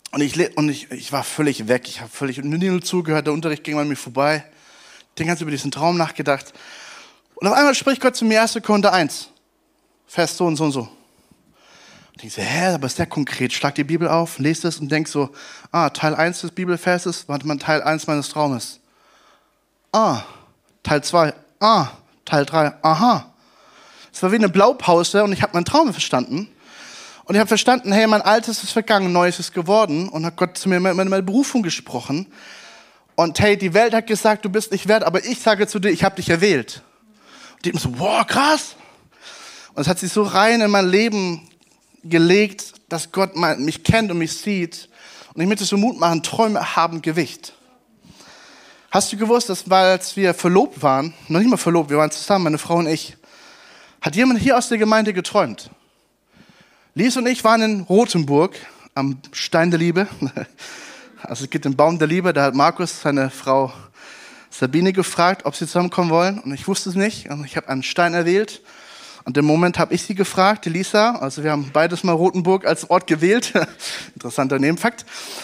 Und ich, und ich, ich war völlig weg, ich habe völlig nur zugehört, der Unterricht ging an mir vorbei. Ich habe ganz über diesen Traum nachgedacht. Und auf einmal spricht Gott zu mir, erster Korinther eins, Vers so und so und so. Und ich so, hä, aber ist der konkret? Schlag die Bibel auf, lest es und denk so, ah, Teil eins des Bibelverses, warte mal, Teil eins meines Traumes. Ah, Teil zwei, ah, Teil drei, aha. Es war wie eine Blaupause und ich habe meinen Traum verstanden. Und ich habe verstanden, hey, mein Altes ist vergangen, Neues ist geworden. Und hat Gott zu mir meine, meine Berufung gesprochen. Und hey, die Welt hat gesagt, du bist nicht wert, aber ich sage zu dir, ich habe dich erwählt. Und die haben so, wow, krass. Und es hat sich so rein in mein Leben gelegt, dass Gott mich kennt und mich sieht. Und ich möchte so Mut machen, Träume haben Gewicht. Hast du gewusst, dass als wir verlobt waren, noch nicht mal verlobt, wir waren zusammen, meine Frau und ich, hat jemand hier aus der Gemeinde geträumt? Lies und ich waren in Rothenburg am Stein der Liebe. Also es gibt den Baum der Liebe, da hat Markus seine Frau Sabine gefragt, ob sie zusammenkommen wollen. Und ich wusste es nicht. Und ich habe einen Stein erwählt. Und im Moment habe ich sie gefragt, die Lisa. Also wir haben beides mal Rothenburg als Ort gewählt. Interessanter Nebenfakt.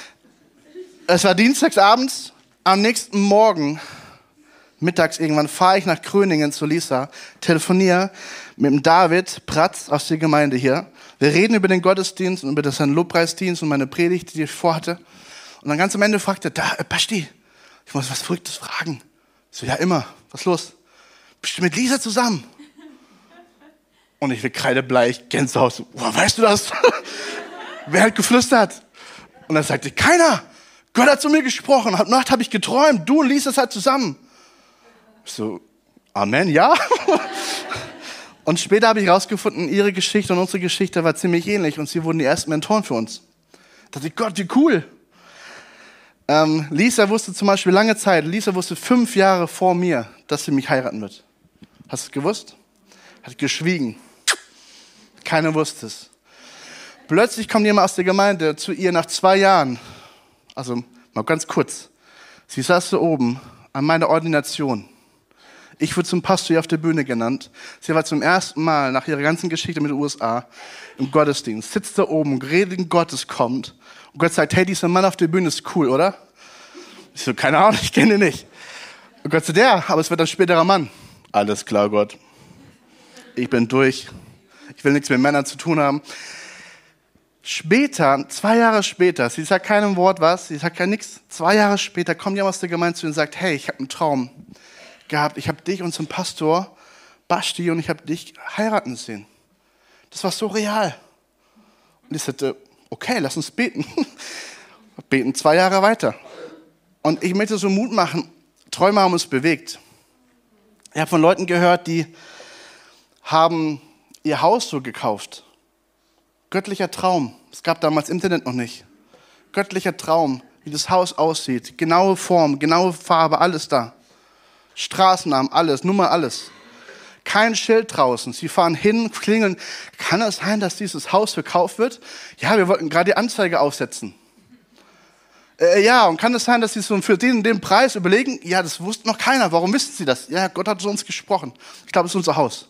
Es war dienstagsabends. Am nächsten Morgen, mittags irgendwann, fahre ich nach Gröningen zu Lisa, telefoniere mit dem David Pratz aus der Gemeinde hier. Wir reden über den Gottesdienst und über seinen Lobpreisdienst und meine Predigt, die ich vorhatte. Und dann ganz am Ende fragte er, da, äh, Basti, ich muss was Verrücktes fragen. Ich so, ja immer, was ist los? Bist du mit Lisa zusammen? Und ich will kreidebleich, Gänsehaut, so, woher weißt du das? Wer hat geflüstert? Und dann sagte, keiner. Gott hat zu mir gesprochen, heute Nacht habe ich geträumt, du und Lisa seid zusammen. Ich so, Amen, ja. Und später habe ich herausgefunden, ihre Geschichte und unsere Geschichte war ziemlich ähnlich und sie wurden die ersten Mentoren für uns. Da dachte ich, Gott, wie cool. Ähm, Lisa wusste zum Beispiel lange Zeit, Lisa wusste fünf Jahre vor mir, dass sie mich heiraten wird. Hast du es gewusst? Hat geschwiegen. Keiner wusste es. Plötzlich kommt jemand aus der Gemeinde zu ihr nach zwei Jahren. Also mal ganz kurz. Sie saß so oben an meiner Ordination. Ich wurde zum Pastor hier auf der Bühne genannt. Sie war zum ersten Mal nach ihrer ganzen Geschichte mit den U S A im Gottesdienst. Sitzt da oben, Reden Gottes kommt. Und Gott sagt, hey, dieser Mann auf der Bühne ist cool, oder? Ich so, keine Ahnung, ich kenne ihn nicht. Und Gott sagt, ja, aber es wird ein späterer Mann. Alles klar, Gott. Ich bin durch. Ich will nichts mit Männern zu tun haben. Später, zwei Jahre später, sie sagt keinem Wort was, sie sagt gar nichts. Zwei Jahre später kommt jemand aus der Gemeinde zu ihr und sagt, hey, ich habe einen Traum gehabt. Ich habe dich und zum Pastor Basti und ich habe dich heiraten sehen. Das war so real. Und ich sagte, okay, lass uns beten. Beten zwei Jahre weiter. Und ich möchte so Mut machen, Träume haben uns bewegt. Ich habe von Leuten gehört, die haben ihr Haus so gekauft. Göttlicher Traum. Es gab damals Internet noch nicht. Göttlicher Traum, wie das Haus aussieht. Genaue Form, genaue Farbe, alles da. Straßennamen, alles, Nummer, alles. Kein Schild draußen. Sie fahren hin, klingeln. Kann es sein, dass dieses Haus verkauft wird? Ja, wir wollten gerade die Anzeige aufsetzen. Äh, ja, und kann es sein, dass Sie so für den, den Preis überlegen? Ja, das wusste noch keiner. Warum wissen Sie das? Ja, Gott hat zu uns gesprochen. Ich glaube, es ist unser Haus.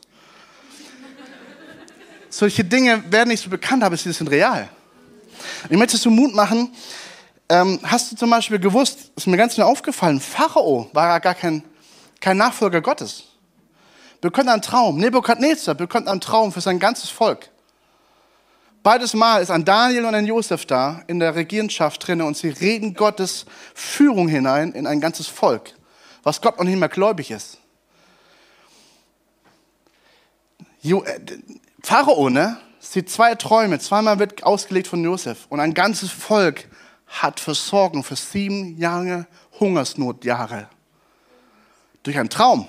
Solche Dinge werden nicht so bekannt, aber sie sind real. Ich möchte so Mut machen. Ähm, hast du zum Beispiel gewusst, ist mir ganz schnell aufgefallen, Pharao war ja gar kein, kein Nachfolger Gottes. Bekommt einen Traum. Nebukadnezar bekommt einen Traum für sein ganzes Volk. Beides Mal ist ein Daniel und ein Josef da in der Regentschaft drin und sie reden Gottes Führung hinein in ein ganzes Volk, was Gott noch nicht mehr gläubig ist. Jo, äh, Pharao, ne? Sieht zwei Träume, zweimal wird ausgelegt von Josef und ein ganzes Volk hat Versorgung für sieben Jahre Hungersnotjahre. Durch einen Traum.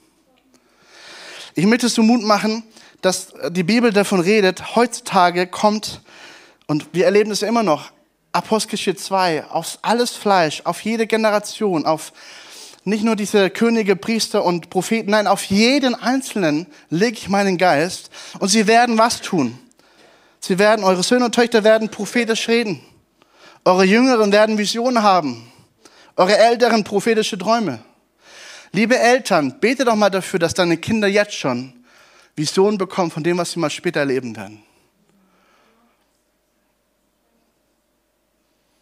Ich möchte so Mut machen, dass die Bibel davon redet, heutzutage kommt, und wir erleben es ja immer noch, Apostelgeschichte zwei, auf alles Fleisch, auf jede Generation, auf nicht nur diese Könige, Priester und Propheten, nein, auf jeden Einzelnen lege ich meinen Geist und sie werden was tun? Sie werden, eure Söhne und Töchter werden prophetisch reden. Eure Jüngeren werden Visionen haben. Eure Älteren prophetische Träume. Liebe Eltern, bete doch mal dafür, dass deine Kinder jetzt schon Visionen bekommen von dem, was sie mal später erleben werden.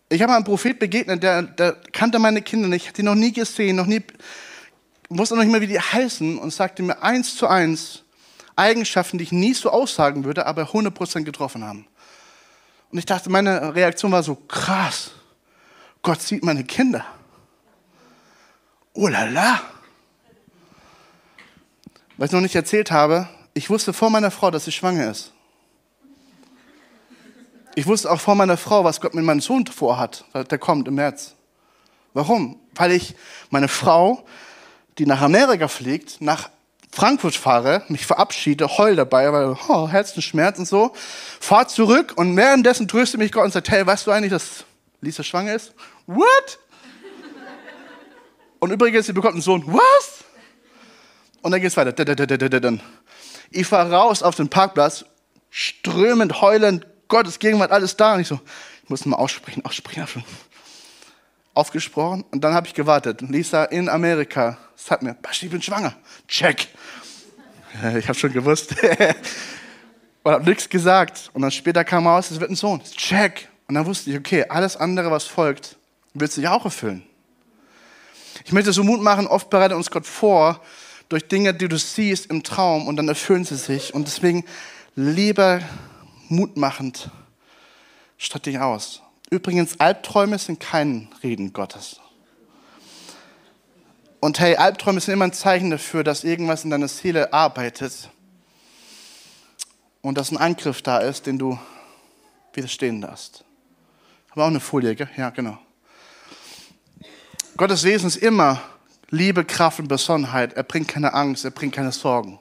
Ich habe einen Prophet begegnet, der, der kannte meine Kinder nicht, hat die noch nie gesehen, noch nie, wusste noch nicht mehr, wie die heißen und sagte mir eins zu eins Eigenschaften, die ich nie so aussagen würde, aber hundert Prozent getroffen haben. Und ich dachte, meine Reaktion war so, krass, Gott sieht meine Kinder. Oh la la. Was ich noch nicht erzählt habe, ich wusste vor meiner Frau, dass sie schwanger ist. Ich wusste auch vor meiner Frau, was Gott mit meinem Sohn vorhat. Der kommt im März. Warum? Weil ich meine Frau, die nach Amerika fliegt, nach Frankfurt fahre, mich verabschiede, heul dabei, weil oh, Herzensschmerz und so, fahr zurück und währenddessen tröstet mich Gott und sagt, hey, weißt du eigentlich, dass Lisa schwanger ist? What? Und übrigens, sie bekommt einen Sohn. Was? Und dann geht's weiter. Ich fahre raus auf den Parkplatz, strömend, heulend, Gottes Gegenwart, alles da. Und ich so, ich muss mal aussprechen, aussprechen, aussprechen. Aufgesprochen und dann habe ich gewartet. Lisa in Amerika sagt mir, Basti, ich bin schwanger. Check. Ich habe schon gewusst. Und habe nichts gesagt. Und dann später kam raus, es wird ein Sohn. Check. Und dann wusste ich, okay, alles andere, was folgt, wird sich auch erfüllen. Ich möchte so Mut machen, oft bereitet uns Gott vor, durch Dinge, die du siehst im Traum und dann erfüllen sie sich. Und deswegen lieber mutmachend statt dich aus. Übrigens, Albträume sind kein Reden Gottes. Und hey, Albträume sind immer ein Zeichen dafür, dass irgendwas in deiner Seele arbeitet und dass ein Angriff da ist, den du widerstehen darfst. Haben wir auch eine Folie, gell? Ja, genau. Gottes Wesen ist immer Liebe, Kraft und Besonnenheit. Er bringt keine Angst, er bringt keine Sorgen.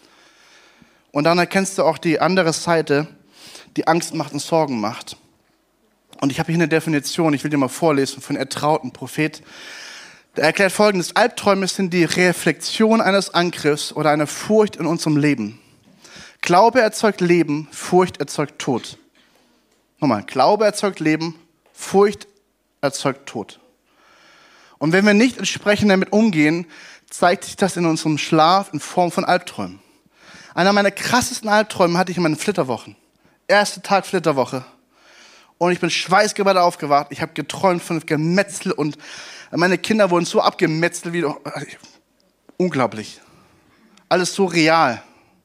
Und dann erkennst du auch die andere Seite, die Angst macht und Sorgen macht. Und ich habe hier eine Definition, ich will dir mal vorlesen, von ertrauten Prophet. Der erklärt Folgendes: Albträume sind die Reflexion eines Angriffs oder einer Furcht in unserem Leben. Glaube erzeugt Leben, Furcht erzeugt Tod. Nochmal, Glaube erzeugt Leben, Furcht erzeugt Tod. Und wenn wir nicht entsprechend damit umgehen, zeigt sich das in unserem Schlaf in Form von Albträumen. Einer meiner krassesten Albträume hatte ich in meinen Flitterwochen. Erster Tag Flitterwoche. Und ich bin schweißgebadet aufgewacht. Ich habe geträumt von Gemetzel und meine Kinder wurden so abgemetzelt wie... Unglaublich. Alles so real.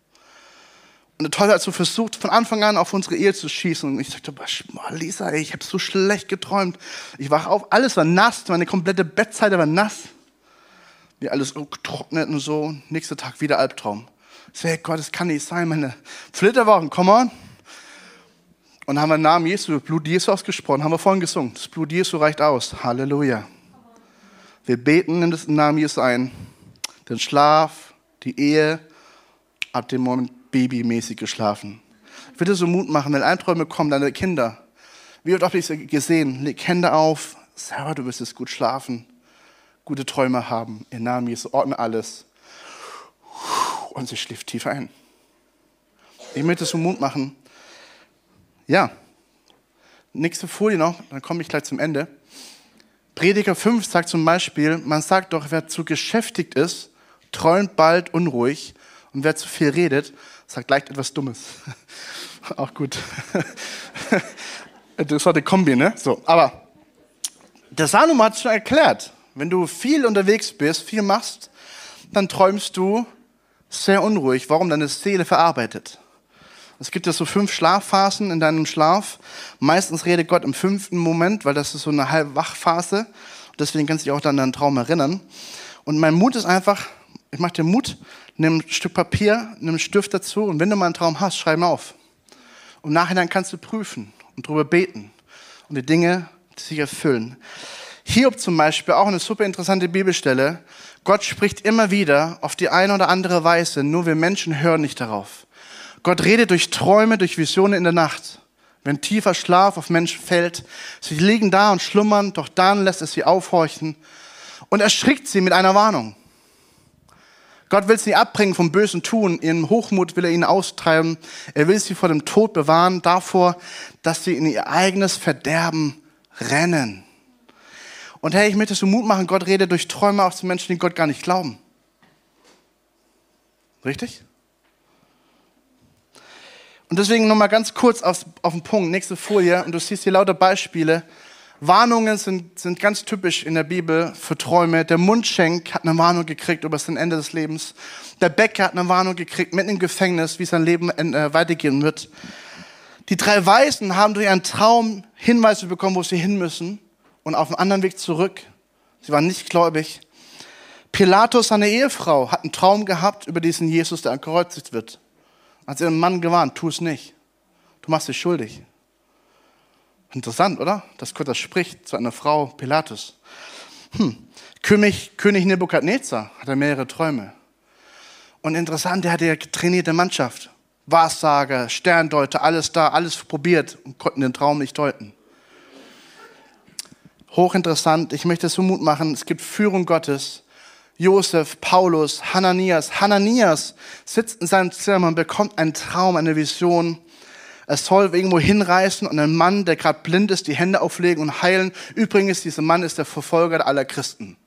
Und der Teufel hat so versucht, von Anfang an auf unsere Ehe zu schießen. Und ich sagte, boah, Lisa, ey, ich habe so schlecht geträumt. Ich wach auf, alles war nass, meine komplette Bettseite war nass. Wie alles so getrocknet und so. Nächster Tag wieder Albtraum. Ich sage, hey Gott, das kann nicht sein, meine Flitterwochen, come on. Und dann haben wir den Namen Jesu, Blut Jesu ausgesprochen, haben wir vorhin gesungen. Das Blut Jesu reicht aus. Halleluja. Wir beten in den Namen Jesu ein. Den Schlaf, die Ehe, ab dem Moment babymäßig geschlafen. Ich will dir so Mut machen, wenn Albträume kommen, deine Kinder. Wie oft habe ich es gesehen? Leg Hände auf. Sarah, du wirst jetzt gut schlafen. Gute Träume haben. Im Namen Jesu, ordne alles. Und sie schläft tiefer ein. Ich möchte so Mut machen. Ja, nächste Folie noch, dann komme ich gleich zum Ende. Prediger fünf sagt zum Beispiel, man sagt doch, wer zu geschäftigt ist, träumt bald unruhig und wer zu viel redet, sagt leicht etwas Dummes. Auch gut. Das war die Kombi, ne? So, aber der Salomo hat es schon erklärt, wenn du viel unterwegs bist, viel machst, dann träumst du sehr unruhig. Warum? Deine Seele verarbeitet. Es gibt ja so fünf Schlafphasen in deinem Schlaf. Meistens redet Gott im fünften Moment, weil das ist so eine Halbwachphase. Deswegen kannst du dich auch dann an deinen Traum erinnern. Und mein Mut ist einfach, ich mache dir Mut, nimm ein Stück Papier, nimm einen Stift dazu und wenn du mal einen Traum hast, schreib ihn auf. Und nachher kannst du prüfen und darüber beten und die Dinge die sich erfüllen. Hiob zum Beispiel, auch eine super interessante Bibelstelle. Gott spricht immer wieder auf die eine oder andere Weise, nur wir Menschen hören nicht darauf. Gott redet durch Träume, durch Visionen in der Nacht. Wenn tiefer Schlaf auf Menschen fällt, sie liegen da und schlummern, doch dann lässt es sie aufhorchen und erschrickt sie mit einer Warnung. Gott will sie abbringen vom bösen Tun, ihren Hochmut will er ihnen austreiben, er will sie vor dem Tod bewahren, davor, dass sie in ihr eigenes Verderben rennen. Und hey, ich möchte so Mut machen, Gott redet durch Träume auch zu Menschen, die Gott gar nicht glauben. Richtig? Und deswegen nochmal ganz kurz auf, auf den Punkt, nächste Folie, und du siehst hier lauter Beispiele Warnungen sind, sind ganz typisch in der Bibel für Träume. Der Mundschenk hat eine Warnung gekriegt über sein Ende des Lebens. Der Bäcker hat eine Warnung gekriegt, mitten im Gefängnis, wie sein Leben äh, weitergehen wird. Die drei Weisen haben durch einen Traum Hinweise bekommen, wo sie hin müssen und auf einem anderen Weg zurück. Sie waren nicht gläubig. Pilatus, seine Ehefrau, hat einen Traum gehabt über diesen Jesus, der gekreuzigt wird. Hat sie einen Mann gewarnt, tu es nicht. Du machst dich schuldig. Interessant, oder? Dass Gott das spricht zu einer Frau, Pilatus. Hm. König, König Nebukadnezar hatte mehrere Träume. Und interessant, der hatte ja trainierte Mannschaft. Wahrsager, Sterndeuter, alles da, alles probiert und konnten den Traum nicht deuten. Hochinteressant, ich möchte so Mut machen, es gibt Führung Gottes. Josef, Paulus, Hananias. Hananias sitzt in seinem Zimmer und bekommt einen Traum, eine Vision. Er soll irgendwo hinreißen und einen Mann, der gerade blind ist, die Hände auflegen und heilen. Übrigens, dieser Mann ist der Verfolger aller Christen.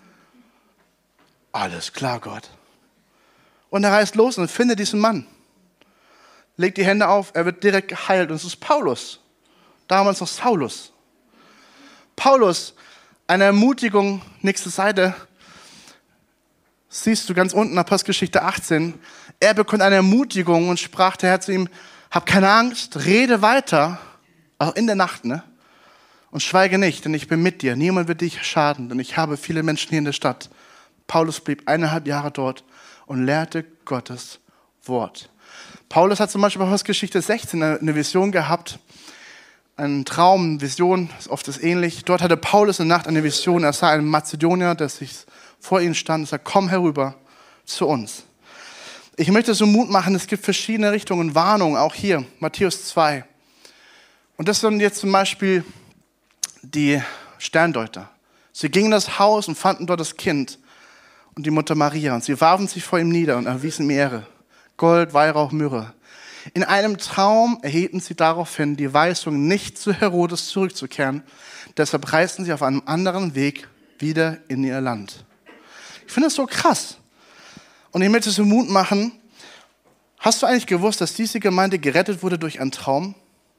Alles klar, Gott. Und er reist los und findet diesen Mann. Legt die Hände auf, er wird direkt geheilt. Und es ist Paulus. Damals noch Saulus. Paulus, eine Ermutigung, nächste Seite. Siehst du ganz unten, Apostelgeschichte achtzehn. Er bekommt eine Ermutigung und sprach der Herr zu ihm, hab keine Angst, rede weiter, auch in der Nacht, ne? Und schweige nicht, denn ich bin mit dir. Niemand wird dich schaden, denn ich habe viele Menschen hier in der Stadt. Paulus blieb eineinhalb Jahre dort und lehrte Gottes Wort. Paulus hat zum Beispiel bei Apostelgeschichte sechzehn eine Vision gehabt, einen Traum, eine Vision, oft ist ähnlich. Dort hatte Paulus in der Nacht eine Vision, er sah einen Mazedonier, der sich vor ihm stand und sagte, komm herüber zu uns. Ich möchte so Mut machen, es gibt verschiedene Richtungen, Warnungen, auch hier, Matthäus zwei. Und das sind jetzt zum Beispiel die Sterndeuter. Sie gingen in das Haus und fanden dort das Kind und die Mutter Maria. Und sie warfen sich vor ihm nieder und erwiesen ihm Ehre. Gold, Weihrauch, Myrrhe. In einem Traum erhielten sie daraufhin die Weisung, nicht zu Herodes zurückzukehren. Deshalb reisten sie auf einem anderen Weg wieder in ihr Land. Ich finde das so krass. Und ich möchte so Mut machen. Hast du eigentlich gewusst, dass diese Gemeinde gerettet wurde durch einen Traum?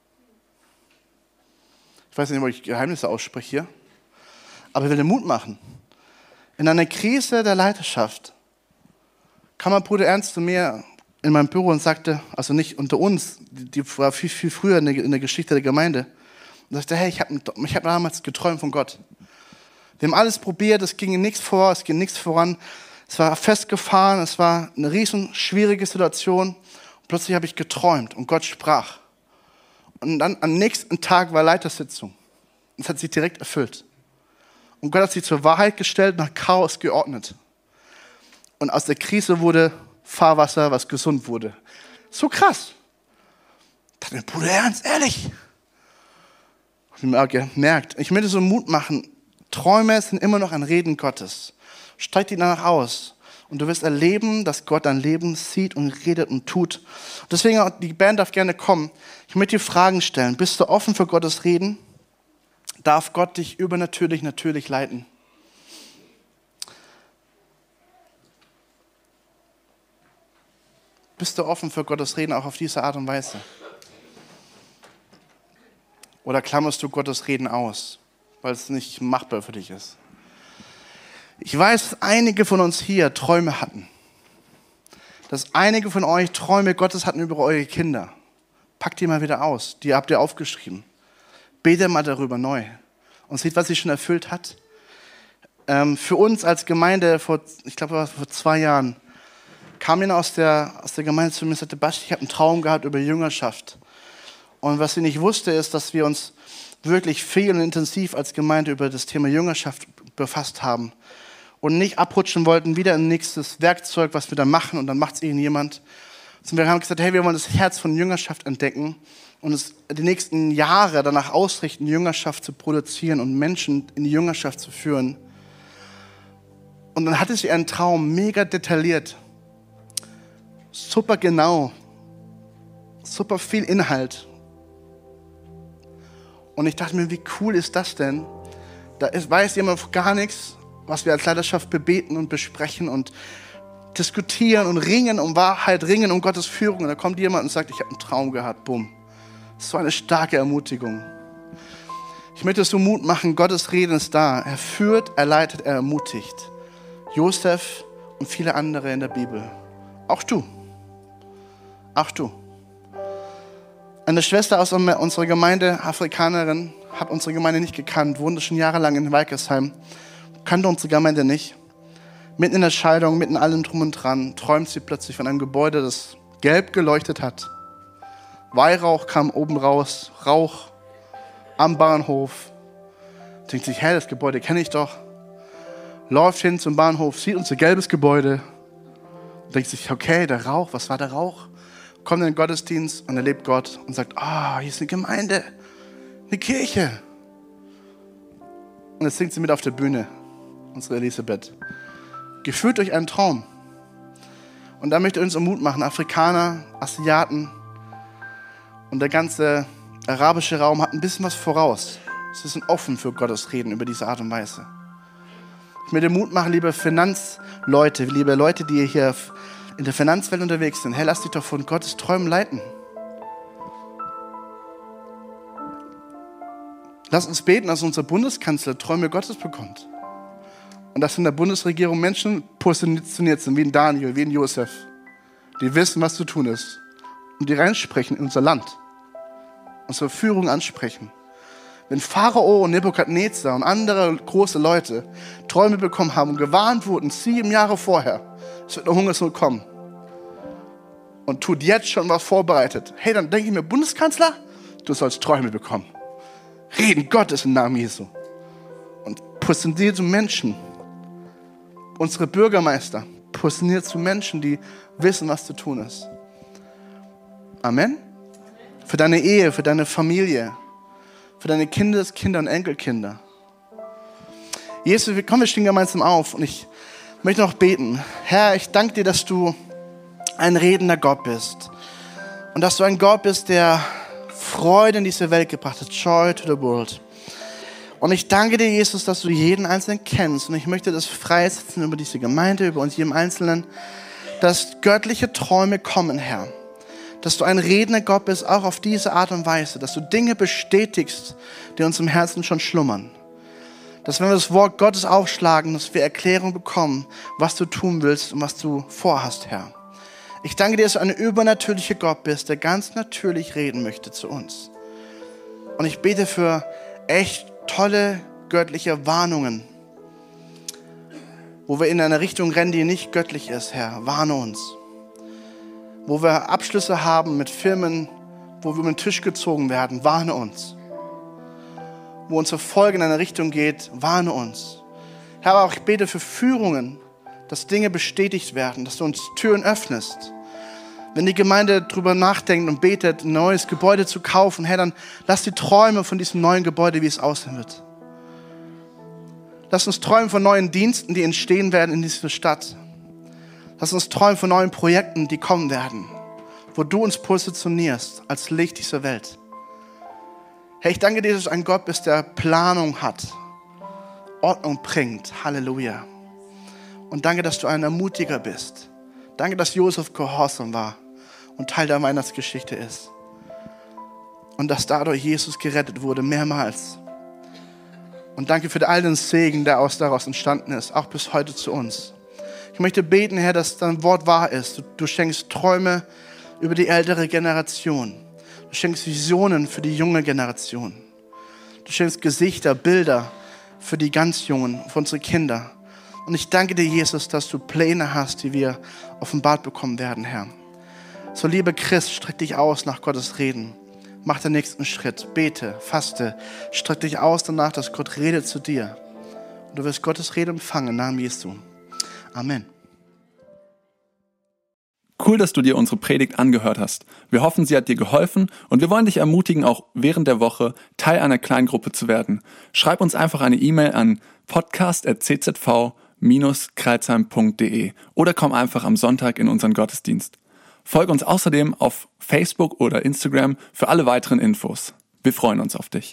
Ich weiß nicht, ob ich Geheimnisse ausspreche hier. Aber ich will dir Mut machen. In einer Krise der Leiterschaft kam mein Bruder Ernst zu mir in meinem Büro und sagte, also nicht unter uns, die war viel, viel früher in der, in der Geschichte der Gemeinde, und sagte, hey, ich habe ich hab damals geträumt von Gott. Wir haben alles probiert, es ging nichts vor, es ging nichts voran. Es war festgefahren, es war eine riesen schwierige Situation. Und plötzlich habe ich geträumt und Gott sprach. Und dann am nächsten Tag war Leitersitzung. Das hat sich direkt erfüllt. Und Gott hat sich zur Wahrheit gestellt, nach Chaos geordnet. Und aus der Krise wurde Fahrwasser, was gesund wurde. So krass. Ich dachte, Bruder Ernst, ehrlich. Ich habe gemerkt, ich möchte so Mut machen, Träume sind immer noch ein Reden Gottes. Streck dich danach aus und du wirst erleben, dass Gott dein Leben sieht und redet und tut. Deswegen, die Band darf gerne kommen. Ich möchte dir Fragen stellen. Bist du offen für Gottes Reden? Darf Gott dich übernatürlich, natürlich leiten? Bist du offen für Gottes Reden auch auf diese Art und Weise? Oder klammerst du Gottes Reden aus, weil es nicht machbar für dich ist? Ich weiß, dass einige von uns hier Träume hatten. Dass einige von euch Träume Gottes hatten über eure Kinder. Packt die mal wieder aus. Die habt ihr aufgeschrieben. Betet mal darüber neu. Und seht, was sich schon erfüllt hat. Ähm, für uns als Gemeinde, vor, ich glaube, vor zwei Jahren, kam jemand aus der, aus der Gemeinde zu mir und sagte, Basti, ich habe einen Traum gehabt über Jüngerschaft. Und was ich nicht wusste, ist, dass wir uns wirklich viel und intensiv als Gemeinde über das Thema Jüngerschaft befasst haben. Und nicht abrutschen wollten, wieder ein nächstes Werkzeug, was wir da machen, und dann macht es irgendjemand. Und wir haben gesagt, hey, wir wollen das Herz von Jüngerschaft entdecken und es die nächsten Jahre danach ausrichten, Jüngerschaft zu produzieren und Menschen in die Jüngerschaft zu führen. Und dann hatte sie einen Traum, mega detailliert, super genau, super viel Inhalt. Und ich dachte mir, wie cool ist das denn? Da ist, weiß jemand gar nichts, was wir als Leiterschaft bebeten und besprechen und diskutieren und ringen um Wahrheit, ringen um Gottes Führung. Und da kommt jemand und sagt, ich habe einen Traum gehabt, bumm. So eine starke Ermutigung. Ich möchte so Mut machen, Gottes Reden ist da. Er führt, er leitet, er ermutigt. Josef und viele andere in der Bibel. Auch du. Auch du. Eine Schwester aus unserer Gemeinde, Afrikanerin, hat unsere Gemeinde nicht gekannt, wohnte schon jahrelang in Weikersheim, kannte unsere Gemeinde nicht. Mitten in der Scheidung, mitten in allem drum und dran, träumt sie plötzlich von einem Gebäude, das gelb geleuchtet hat. Weihrauch kam oben raus, Rauch am Bahnhof. Denkt sich, hä, das Gebäude kenne ich doch. Läuft hin zum Bahnhof, sieht unser gelbes Gebäude. Denkt sich, okay, der Rauch, was war der Rauch? Kommt in den Gottesdienst und erlebt Gott und sagt, ah, oh, hier ist eine Gemeinde, eine Kirche. Und jetzt singt sie mit auf der Bühne, unsere Elisabeth. Geführt durch einen Traum. Und da möchte ich uns Mut machen, Afrikaner, Asiaten und der ganze arabische Raum hat ein bisschen was voraus. Sie sind offen für Gottes Reden über diese Art und Weise. Ich möchte Mut machen, liebe Finanzleute, liebe Leute, die hier in der Finanzwelt unterwegs sind. Hey, lass dich doch von Gottes Träumen leiten. Lass uns beten, dass unser Bundeskanzler Träume Gottes bekommt. Und dass in der Bundesregierung Menschen positioniert sind, wie ein Daniel, wie ein Josef, die wissen, was zu tun ist. Und die reinsprechen in unser Land. Unsere Führung ansprechen. Wenn Pharao und Nebukadnezar und andere große Leute Träume bekommen haben und gewarnt wurden, sieben Jahre vorher, es wird eine Hungersnot kommen. Und tut jetzt schon was vorbereitet. Hey, dann denke ich mir, Bundeskanzler, du sollst Träume bekommen. Reden Gottes im Namen Jesu. Und positioniert zu Menschen. Unsere Bürgermeister positioniert zu Menschen, die wissen, was zu tun ist. Amen. Für deine Ehe, für deine Familie, für deine Kindeskinder und Enkelkinder. Jesus, komm, wir stehen gemeinsam auf und ich möchte noch beten. Herr, ich danke dir, dass du ein redender Gott bist und dass du ein Gott bist, der Freude in diese Welt gebracht hat. Joy to the world. Und ich danke dir, Jesus, dass du jeden Einzelnen kennst und ich möchte das freisetzen über diese Gemeinde, über uns jedem Einzelnen, dass göttliche Träume kommen, Herr. Dass du ein redender Gott bist, auch auf diese Art und Weise, dass du Dinge bestätigst, die uns im Herzen schon schlummern. Dass wenn wir das Wort Gottes aufschlagen, dass wir Erklärung bekommen, was du tun willst und was du vorhast, Herr. Ich danke dir, dass du ein übernatürlicher Gott bist, der ganz natürlich reden möchte zu uns. Und ich bete für echt tolle göttliche Warnungen, wo wir in eine Richtung rennen, die nicht göttlich ist, Herr. Warne uns. Wo wir Abschlüsse haben mit Firmen, wo wir über den Tisch gezogen werden, warne uns. Wo unser Volk in eine Richtung geht, warne uns. Herr, aber auch ich bete für Führungen, dass Dinge bestätigt werden, dass du uns Türen öffnest. Wenn die Gemeinde darüber nachdenkt und betet, ein neues Gebäude zu kaufen, Herr, dann lass die Träume von diesem neuen Gebäude, wie es aussehen wird. Lass uns träumen von neuen Diensten, die entstehen werden in dieser Stadt. Lass uns träumen von neuen Projekten, die kommen werden, wo du uns positionierst als Licht dieser Welt. Herr, ich danke dir, dass du ein Gott bist, der Planung hat, Ordnung bringt. Halleluja. Und danke, dass du ein Ermutiger bist. Danke, dass Josef gehorsam war und Teil der Weihnachtsgeschichte ist. Und dass dadurch Jesus gerettet wurde, mehrmals. Und danke für all den Segen, der daraus entstanden ist, auch bis heute zu uns. Ich möchte beten, Herr, dass dein Wort wahr ist. Du, du schenkst Träume über die ältere Generation. Du schenkst Visionen für die junge Generation. Du schenkst Gesichter, Bilder für die ganz Jungen, für unsere Kinder. Und ich danke dir, Jesus, dass du Pläne hast, die wir offenbart bekommen werden, Herr. So, liebe Christ, streck dich aus nach Gottes Reden. Mach den nächsten Schritt. Bete, faste. Streck dich aus danach, dass Gott redet zu dir. Und du wirst Gottes Rede empfangen im Namen Jesu. Amen. Cool, dass du dir unsere Predigt angehört hast. Wir hoffen, sie hat dir geholfen und wir wollen dich ermutigen, auch während der Woche Teil einer Kleingruppe zu werden. Schreib uns einfach eine E-Mail an podcast at c z v Bindestrich kreilsheim punkt d e oder komm einfach am Sonntag in unseren Gottesdienst. Folge uns außerdem auf Facebook oder Instagram für alle weiteren Infos. Wir freuen uns auf dich.